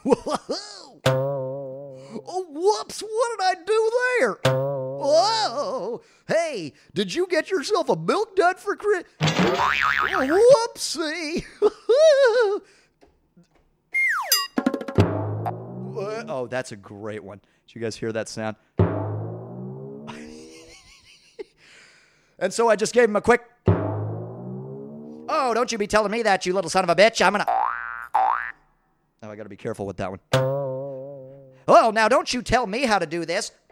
Oh, whoops, what did I do there? Whoa. Hey, did you get yourself a milk dud for Chris? Whoopsie. Oh, that's a great one. Did you guys hear that sound? And so I just gave him a quick, oh, don't you be telling me that, you little son of a bitch. I'm gonna... Oh, I gotta be careful with that one. Oh, now don't you tell me how to do this.